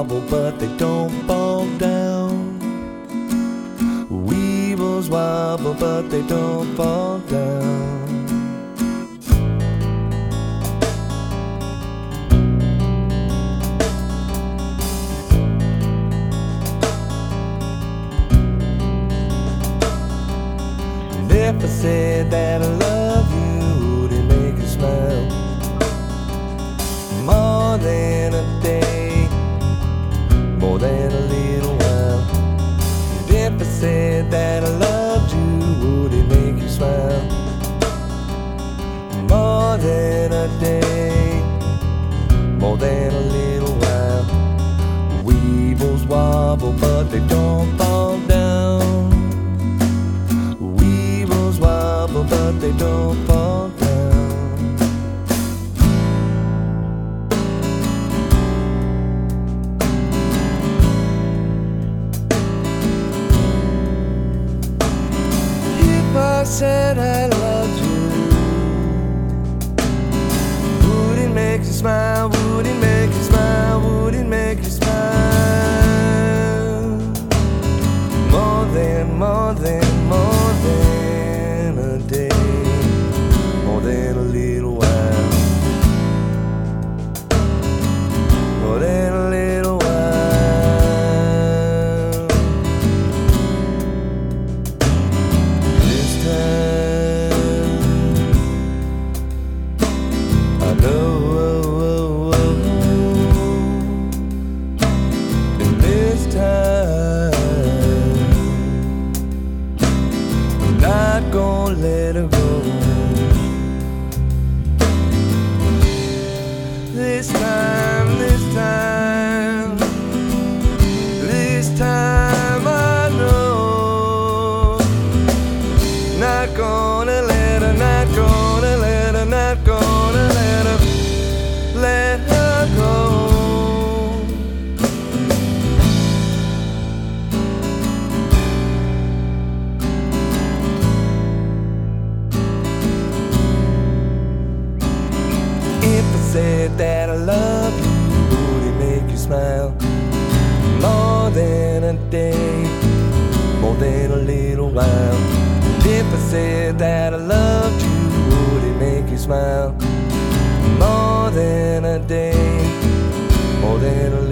wobble, but they don't fall down. Weevils wobble, but they don't fall down. If I said that I love you, would it make you smile? More than a day, more than a little while. And if I said that I loved you, would it make you smile? More than a day, more than a little while. Weevils wobble, but they don't fall down. Wobble, but they don't fall down. If I said I loved you, would it make you smile? Would it make you smile? Would it make you smile? More than, more than, more than a day, more than a little while, more than a little while. This time I know, and this time I'm not gonna let her go. This time, this time, this time I know. Not gonna let her, not gonna let her, not gonna let her, let her go. Said that I love you, would it make you smile? More than a day, more than a little while. And if I said that I loved you, would it make you smile? More than a day, more than a little while.